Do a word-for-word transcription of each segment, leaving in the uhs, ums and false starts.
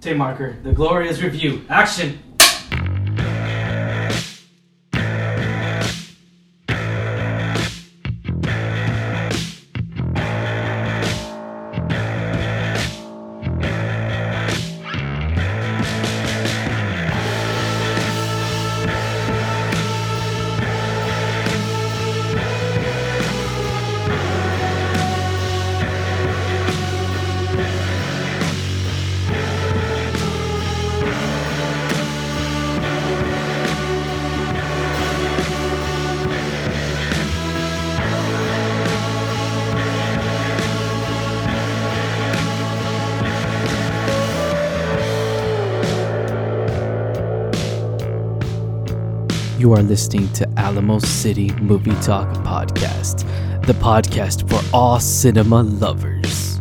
Tay Marker, The Glorious Review. Action! You are listening to Alamo City Movie Talk Podcast, the podcast for all cinema lovers.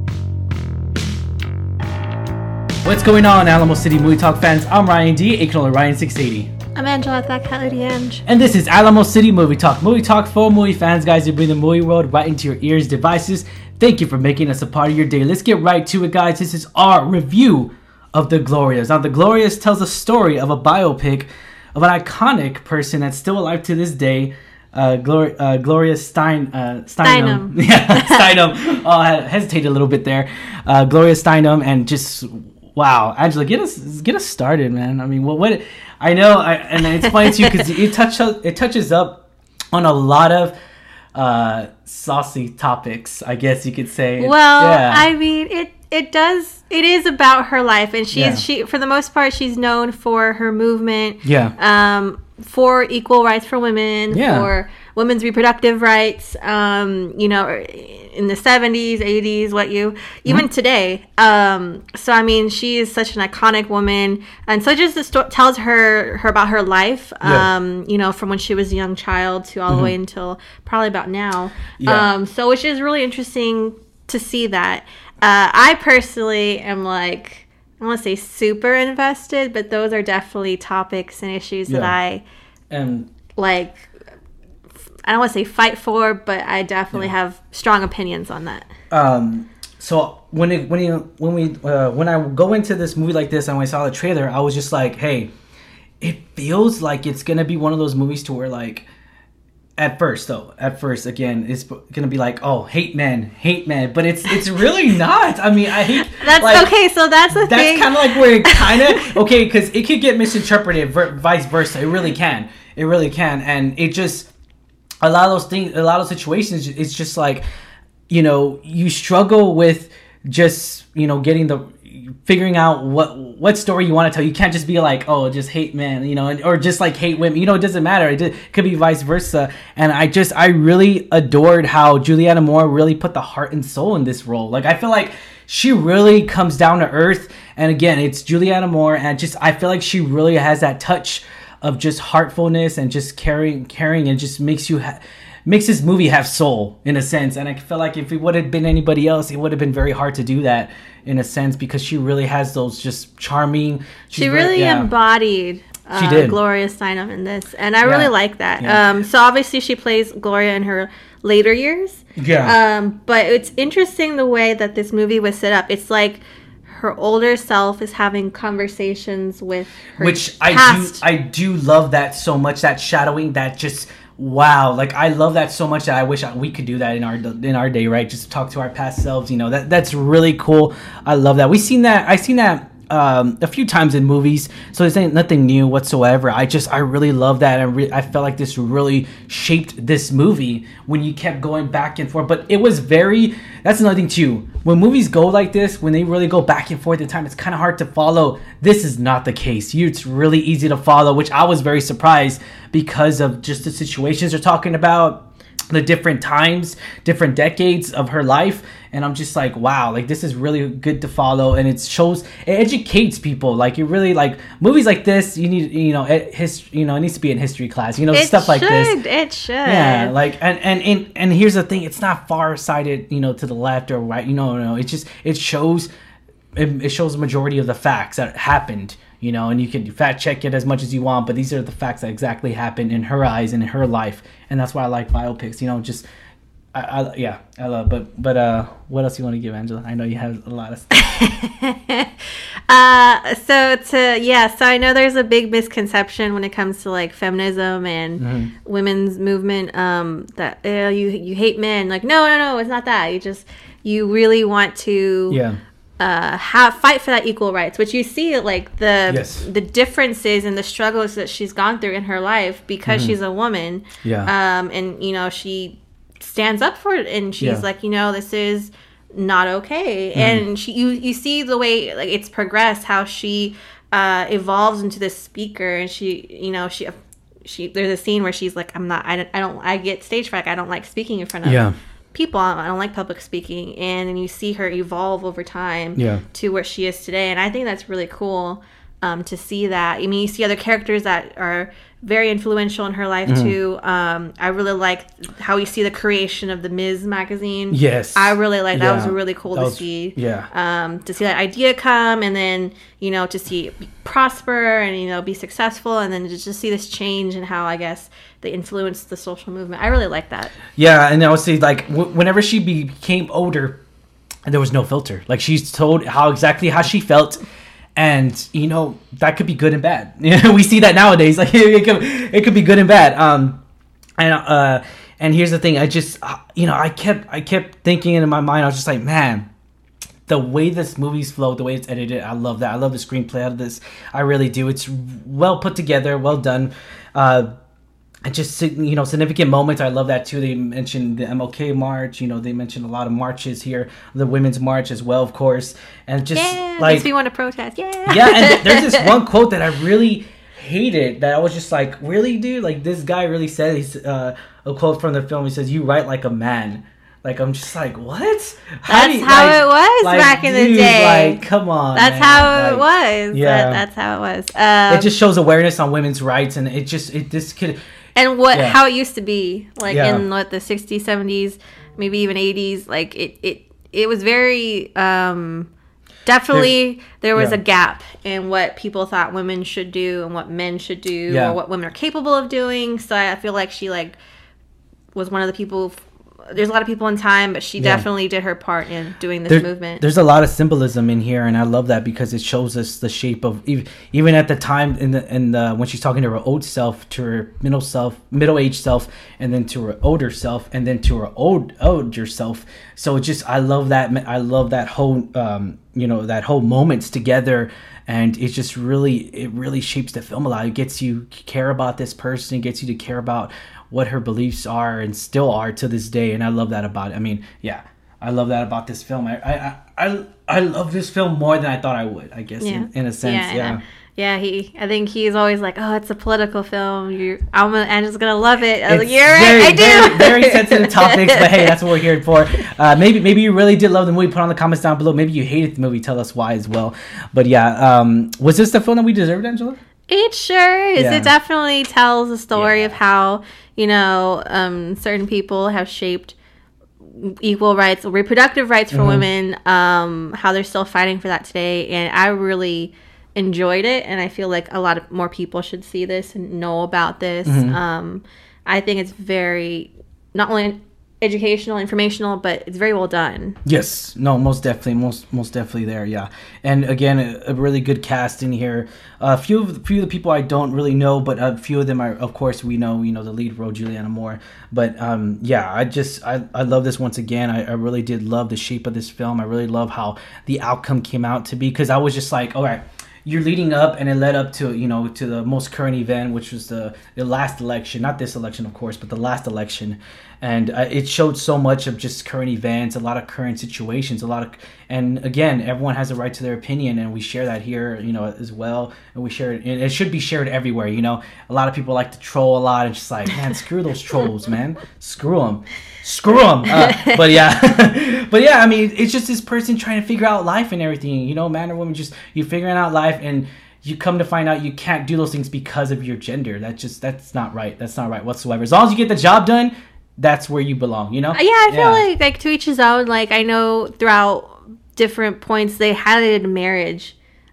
What's going on, Alamo City Movie Talk fans? I'm Ryan D, aka Ryan six eighty. I'm Angela Ange. And this is Alamo City Movie Talk. Movie Talk for movie fans, guys, who bring the movie world right into your ears, devices. Thank you for making us a part of your day. Let's get right to it, guys. This is our review of The Glorious. Now, The Glorious tells a story of a biopic of an iconic person that's still alive to this day, uh, Glor- uh, Gloria Stein, uh, Steinem. Steinem. Yeah, Steinem. Oh, I hesitated a little bit there. Uh, Gloria Steinem, and just wow, Angela, get us get us started, man. I mean, what? what I know, I, and it's funny too because it touch it touches up on a lot of uh, saucy topics, I guess you could say. Well, yeah. I mean, it it does. It is about her life, and she's Yeah. she for the most part she's known for her movement. Yeah. Um, for equal rights for women. Yeah. For women's reproductive rights. Um, you know, in the seventies, eighties, what you even Mm-hmm. today. Um, so I mean, she is such an iconic woman, and so just the story tells her her about her life. Yeah. Um, you know, from when she was a young child to all the way until probably about now. Yeah. Um, so which is really interesting to see that. Uh, I personally am like, I don't want to say super invested, but those are definitely topics and issues that Yeah. I And like. I don't want to say fight for, but I definitely Yeah. have strong opinions on that. um, so when it when you when we uh, when I go into this movie like this and when I saw the trailer, I was just like, hey, it feels like it's gonna be one of those movies to where like. At first, though, at first, again, it's gonna be like, oh, hate men, hate men, but it's it's really not. I mean, I hate. That's like, okay. So that's the That's thing. kind of like where it kind of okay, because it could get misinterpreted, ver- vice versa. It really can. It really can, and it just a lot of those things, a lot of situations. It's just like, you know, you struggle with just you know getting the figuring out what what story you want to tell. You can't just be like, oh, just hate men, you know, or just like hate women. You know, it doesn't matter. It, it could be vice versa. And I just I really adored how Julianne Moore really put the heart and soul in this role. Like I feel like she really comes down to earth. And again, it's Julianne Moore, and just I feel like she really has that touch of just heartfulness and just caring, caring, and just makes you. Ha- makes this movie have soul in a sense. And I feel like if it would have been anybody else, it would have been very hard to do that in a sense, because she really has those just charming. She really yeah. embodied uh, She did. Gloria Steinem in this, and I Yeah. really like that. Yeah. Um, so obviously she plays Gloria in her later years. Yeah. Um, but it's interesting the way that this movie was set up. It's like her older self is having conversations with her Which I past. do, I do love that so much. That shadowing, that just wow, like I love that so much that I wish we could do that in our in our day, right? Just talk to our past selves, you know. That that's really cool. I love that. We seen that. I seen that um, a few times in movies, so this ain't nothing new whatsoever. I just I really love that, and re- I felt like this really shaped this movie when you kept going back and forth. But it was very. That's another thing too. When movies go like this, when they really go back and forth at time, it's kind of hard to follow. This is not the case. You, it's really easy to follow, which I was very surprised because of just the situations they're talking about, the different times, different decades of her life. And I'm just like, wow, like this is really good to follow, and it shows, it educates people. Like you really like movies like this. You need, you know, his, you know, it needs to be in history class. You know, it stuff like this. should, It should. Yeah, like and, and and and here's the thing: it's not far sighted, you know, to the left or right. You know, no, it just it shows it, it shows the majority of the facts that happened. You know, and you can fact check it as much as you want, but these are the facts that exactly happened in her eyes and in her life, and that's why I like biopics. You know, just I, I yeah, I love. But but uh, what else you want to give, Angela? I know you have a lot of stuff. uh, so to yeah, so I know there's a big misconception when it comes to like feminism and mm-hmm. women's movement. Um, that uh, you you hate men. Like no no no, it's not that. You just you really want to yeah. Uh, have fight for that equal rights, which you see like the yes. the differences and the struggles that she's gone through in her life because mm-hmm. she's a woman. Yeah. Um, and you know she stands up for it, and she's yeah. like, you know, this is not okay. Mm-hmm. And she, you, you see the way like it's progressed, how she uh, evolves into this speaker, and she, you know, she, she. There's a scene where she's like, I'm not, I don't, I don't, I get stage fright. I don't like speaking in front of yeah. people. I don't like public speaking. And then you see her evolve over time yeah. to where she is today, and I think that's really cool. Um, to see that. I mean, you see other characters that are very influential in her life mm-hmm. too. Um, I really like how you see the creation of the Miz magazine. Yes, I really like that. Yeah. Was really cool that to was, see. Yeah, um, to see that idea come, and then you know to see it prosper and you know be successful, and then to just see this change and how I guess they influenced the social movement. I really like that. Yeah, and I would say like w- whenever she became older, there was no filter. Like she's told how exactly how she felt. And you know that could be good and bad. You know, we see that nowadays. Like it could, it could be good and bad. Um, and uh, and here's the thing. I just, uh, you know, I kept, I kept thinking in my mind. I was just like, man, the way this movie's flow, the way it's edited, I love that. I love the screenplay out of this. I really do. It's well put together, well done. Uh, And just, you know, significant moments. I love that too. They mentioned the M L K march. You know, they mentioned a lot of marches here. The Women's March as well, of course. And just yeah, like, makes me want to protest. Yeah. Yeah, and th- there's this one quote that I really hated that I was just like, really, dude? Like, this guy really said, he's, uh, a quote from the film. He says, "You write like a man." Like, I'm just like, what? How that's you, how like, it was like, back in dude, the day. Like, come on. That's man. how like, it was. Yeah. That, that's how it was. Um, it just shows awareness on women's rights, and it just, it this could... And what yeah. how it used to be, like yeah. in what the sixties, seventies, maybe even eighties, like it it, it was very um, definitely there, there was yeah. a gap in what people thought women should do and what men should do yeah. or what women are capable of doing. So I feel like she like was one of the people. There's a lot of people in time, but she yeah. definitely did her part in doing this there, movement. There's a lot of symbolism in here, and I love that because it shows us the shape of even, even at the time in the in the when she's talking to her old self, to her middle self, middle aged self, and then to her older self, and then to her old older self. So it just I love that I love that whole um, you know that whole moments together. And it just really, it really shapes the film a lot. It gets you to care about this person, it gets you to care about what her beliefs are and still are to this day. And I love that about it. I mean, yeah, I love that about this film. I I, I, I love this film more than I thought I would, I guess, yeah. in, in a sense. Yeah. Yeah. Yeah, he. I think he's always like, "Oh, it's a political film. You, I'm gonna, Angela's gonna love it." I was it's like, "You're very, right, I do." Very, very sensitive topics, but hey, that's what we're here for. Uh, maybe, maybe you really did love the movie. Put on the comments down below. Maybe you hated the movie. Tell us why as well. But yeah, um, was this the film that we deserved, Angela? It sure is. Yeah. It definitely tells a story yeah. of how you know um, certain people have shaped equal rights, reproductive rights for mm-hmm. women. Um, how they're still fighting for that today, and I really enjoyed it, and I feel like a lot of more people should see this and know about this. Mm-hmm. Um, I think it's very not only educational, informational, but it's very well done. Yes, no, most definitely, most most definitely there, yeah. And again, a, a really good cast in here. A uh, few of the, few of the people I don't really know, but a few of them are, of course, we know. You know, the lead role, Juliana Moore. But um, yeah, I just I, I love this once again. I, I really did love the shape of this film. I really love how the outcome came out to be, because I was just like, all right. You're leading up, and it led up to, you know, to the most current event, which was the, the last election. Not this election, of course, but the last election. And uh, it showed so much of just current events, a lot of current situations, a lot of, and again, everyone has a right to their opinion, and we share that here, you know, as well. And we share it, and it should be shared everywhere, you know. A lot of people like to troll a lot, and just like, man, screw those trolls, man. Screw them. Screw them. Uh, but yeah, but yeah, I mean, it's just this person trying to figure out life and everything, you know, man or woman, just you're figuring out life, and you come to find out you can't do those things because of your gender. That's just, that's not right. That's not right whatsoever. As long as you get the job done, that's where you belong, you know? Yeah, I feel yeah. like, like to each his own. Like, I know throughout different points, they highlighted marriage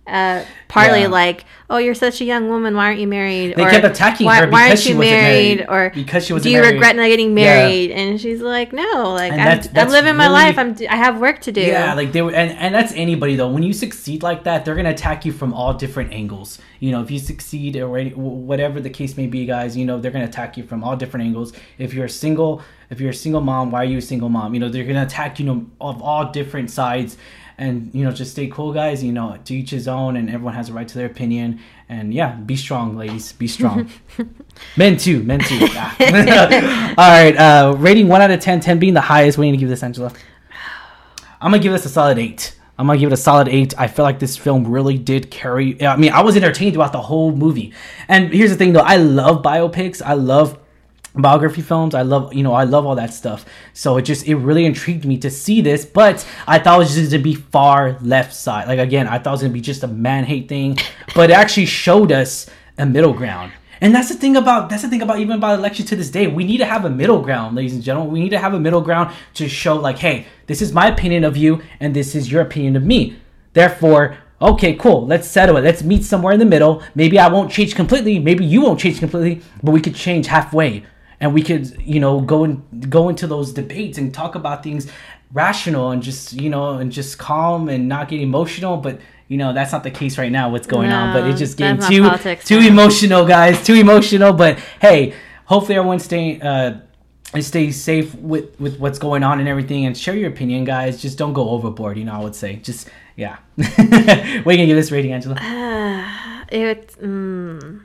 Uh, partly Yeah. like, oh, you're such a young woman. Why aren't you married? They or, kept attacking why, her why because aren't she you wasn't married, Or because she wasn't do you married. regret not getting Yeah. married? And she's like, no, like And I'm, that's- that's I'm living my really- life. I'm I have work to do. Yeah, like they were, and, and that's anybody though. When you succeed like that, they're gonna attack you from all different angles. You know, if you succeed or any- whatever the case may be, guys, you know they're gonna attack you from all different angles. If you're a single, if you're a single mom, why are you a single mom? You know, they're gonna attack you know, of all different sides. And you know, just stay cool, guys. You know, to each his own, and everyone has a right to their opinion. And yeah, be strong, ladies. Be strong. Men too. Men too. Ah. All right. Uh, rating one out of ten. ten being the highest. What are you gonna give this, Angela? I'm gonna give this a solid eight. I'm gonna give it a solid eight. I feel like this film really did carry. I mean, I was entertained throughout the whole movie. And here's the thing, though. I love biopics. I love biography films. I love, you know, I love all that stuff. So it just, it really intrigued me to see this, but I thought it was just gonna be far left side. Like, again, I thought it was gonna be just a man hate thing, but it actually showed us a middle ground. And that's the thing about, that's the thing about even about election to this day. We need to have a middle ground, ladies and gentlemen. We need to have a middle ground to show like, hey, this is my opinion of you and this is your opinion of me. Therefore, okay, cool. Let's settle it. Let's meet somewhere in the middle. Maybe I won't change completely. Maybe you won't change completely, but we could change halfway. And we could, you know, go and go into those debates and talk about things rational and just, you know, and just calm and not get emotional. But, you know, that's not the case right now, what's going No, on. But it's just getting that's not too, politics, too no. emotional, guys. Too emotional. But, hey, hopefully everyone stay, uh, stay safe with, with what's going on and everything. And share your opinion, guys. Just don't go overboard, you know, I would say. Just, yeah. What are you going to give this rating, Angela? Uh, it, mm.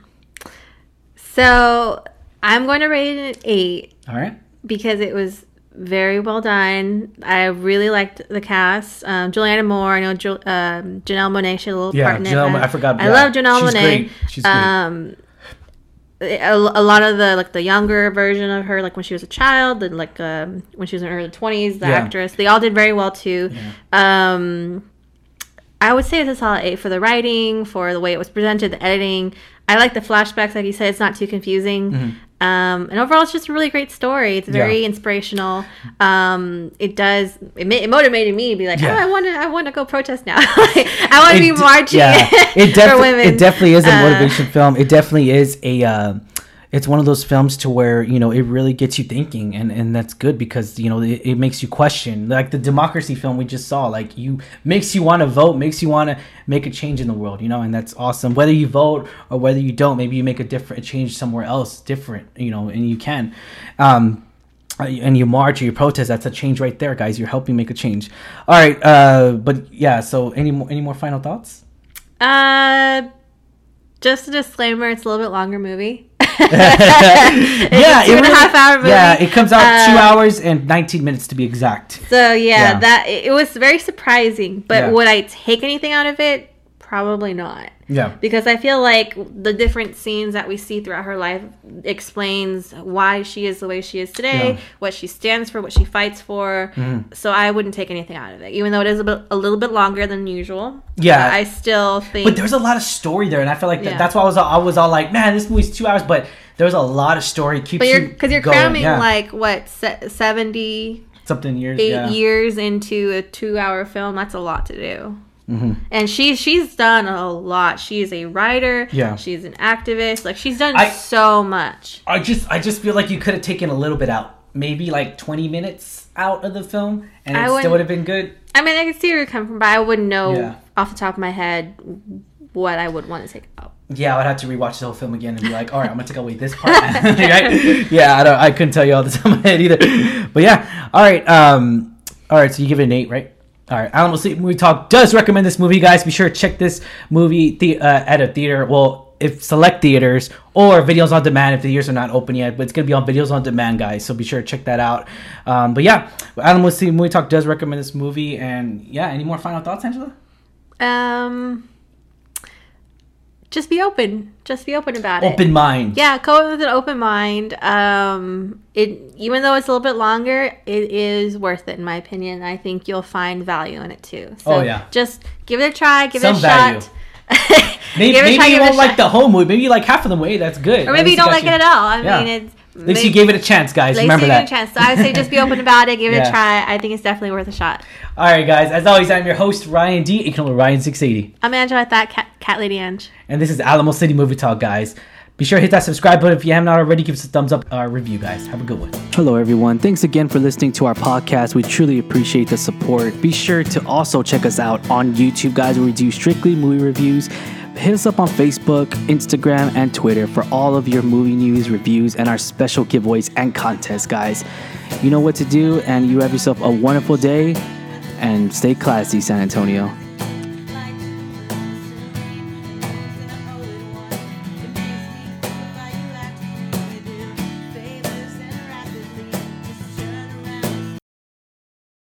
So... I'm going to rate it an eight. All right. Because it was very well done. I really liked the cast. Um, Julianne Moore. I know Ju- um, Janelle Monáe. She had a little Yeah, part in Janelle, it. I forgot. I yeah. love Janelle She's Monáe. Great. She's great. Um, a, a lot of the like the younger version of her, like when she was a child, and like um, when she was in her early twenties, the Yeah. actress, they all did very well too. Yeah. Um, I would say it's a solid eight for the writing, for the way it was presented, the editing. I like the flashbacks, like you said, it's not too confusing. Mm-hmm. Um, and overall, it's just a really great story. It's very Yeah. inspirational. Um, it does. It, ma- it motivated me to be like, Yeah. oh, I want to. I want to go protest now. I want to be It d- marching yeah. It for defi- women. It definitely is a Uh, motivation film. It definitely is a. Uh, it's one of those films to where you know it really gets you thinking, and, and that's good because you know it, it makes you question. Like the democracy film we just saw, like you makes you want to vote, makes you want to make a change in the world, you know, and that's awesome. Whether you vote or whether you don't, maybe you make a different a change somewhere else, different, you know, and you can. Um, and you march or you protest, that's a change right there, guys. You're helping make a change. All right, uh, but yeah. So any more any more final thoughts? Uh, just a disclaimer: it's a little bit longer movie. yeah, a two and a really- half hour movie. Yeah, it comes out Uh, two hours and nineteen minutes to be exact. So yeah, Yeah. that it was very surprising. But Yeah. would I take anything out of it? Probably not. Yeah. Because I feel like the different scenes that we see throughout her life explains why she is the way she is today, Yeah. what she stands for, what she fights for. Mhm. So I wouldn't take anything out of it, even though it is a, bit, a little bit longer than usual. Yeah. Uh, I still think. But there's a lot of story there, and I feel like that, Yeah. that's why I was all, I was all like, man, this movie's two hours, but there's a lot of story. Keeps But you're you because you're going. cramming Yeah. like what se- seventy something years. eight yeah. years into a two-hour film. That's a lot to do. Mm-hmm. And she's she's done a lot. She's a writer. Yeah. She's an activist. Like she's done I- so much. I just I just feel like you could have taken a little bit out, maybe like twenty minutes out of the film, and I it still wouldn't- would have been good. I mean, I can see where you're coming from, but I wouldn't know Yeah. off the top of my head what I would want to take out. Yeah, I would have to rewatch the whole film again and be like, all right, I'm gonna take away this part. Right? Yeah, I don't, I couldn't tell you all the time of my head either. But yeah, all right, um, all right. So you give it an eight, right? All right, Alamo City Movie Talk does recommend this movie, guys. Be sure to check this movie the, uh, at a theater. Well, if select theaters or videos on demand if the theaters are not open yet, but it's gonna be on videos on demand, guys. So be sure to check that out. Um, but yeah, Alamo City Movie Talk does recommend this movie, and yeah, any more final thoughts, Angela? Um, just be open. Just be open about it. Open mind. Yeah, go in with an open mind. Um, it even though it's a little bit longer, it is worth it in my opinion. I think you'll find value in it too. So Oh, yeah. just give it a try, give Some it a value. shot. Maybe, Give it a maybe try, you give it a won't like shot. the whole movie. Maybe you like half of the movie. That's good. Or At maybe you least don't got like it at all. I Yeah. mean, it's At least you gave it a chance, guys. At least Remember you that. gave it a chance. So I would say just be open about it. Give it Yeah. a try. I think it's definitely worth a shot. All right, guys. As always, I'm your host, Ryan D. You can know Ryan six eighty. I'm Angela at that cat, cat lady Ange. And this is Alamo City Movie Talk, guys. Be sure to hit that subscribe button if you haven't already. Give us a thumbs up uh, review, guys. Have a good one. Hello, everyone. Thanks again for listening to our podcast. We truly appreciate the support. Be sure to also check us out on YouTube, guys, where we do strictly movie reviews. Hit us up on Facebook, Instagram, and Twitter for all of your movie news, reviews, and our special giveaways and contests, guys. You know what to do, and you have yourself a wonderful day, and stay classy, San Antonio.